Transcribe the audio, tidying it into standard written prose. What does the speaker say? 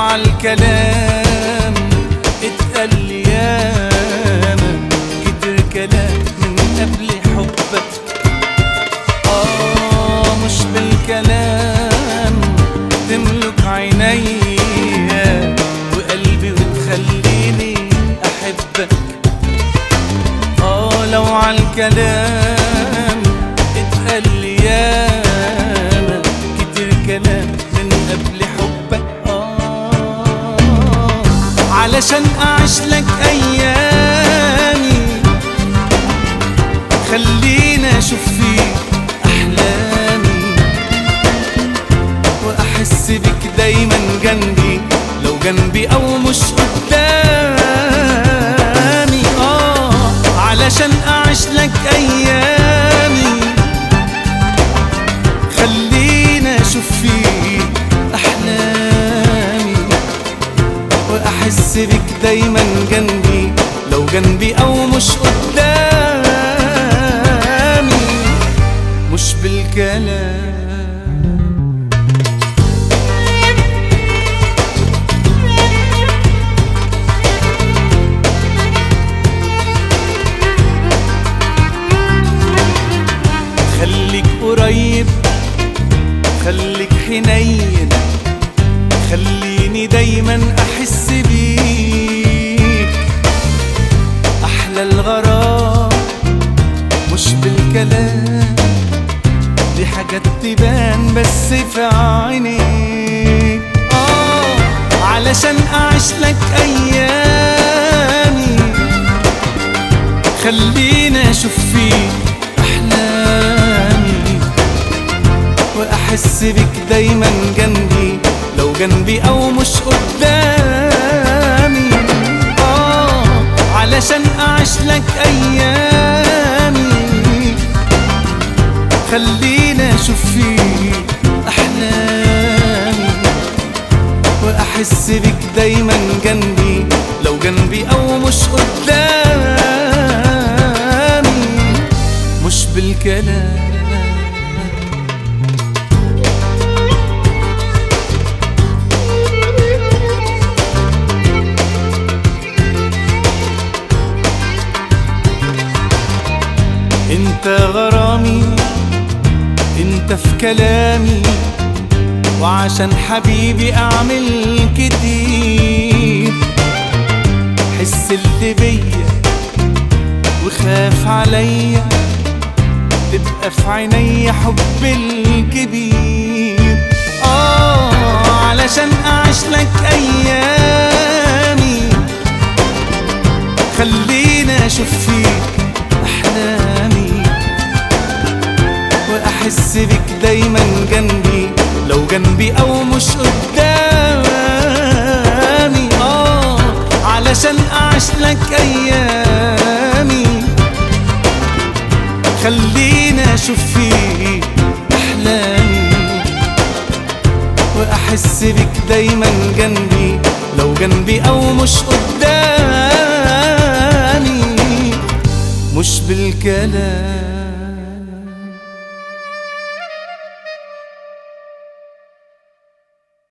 عالكلام اتقال لي ياما كتر كلام من قبل حبك. مش بالكلام تملك عينيا وقلبي وتخليني احبك. لو عالكلام اتقال لي ياما كتر كلام من قبل حبك. علشان اعيش لك ايامي خلينا اشوف فيك احلامي واحس بك دايما جنبي لو جنبي او مش قدامي. علشان اعيش لك ايامي خلينا اشوف فيك احلامي واحس بك دايما جنبي لو جنبي او مش قدامي. مش بالكلام خليك قريب خليك حنين خليني دايما احس بيك. احلى الغرام مش بالكلام دي حاجات تبان بس في عينيك. علشان اعيش لك ايامي خلينا اشوف فيك واحس بك دايما جنبي لو جنبي او مش قدامي. علشان اعيش لك ايامي خلينا اشوف فيك احلامي واحس بك دايما جنبي لو جنبي او مش قدامي. مش بالكلام انت غرامي انت في كلامي وعشان حبيبي اعمل كتير. حس اللي بيا وخاف عليا تبقى في عينيا حب الكبير. علشان اعيش لك ايامي خلينا اشوف فيك احلامي واحس بك دايما جنبي لو جنبي او مش قدامي. علشان اعيش لك ايامي خلينا اشوف فيك احلامي واحس بك دايما جنبي لو جنبي او مش قدامي. مش بالكلام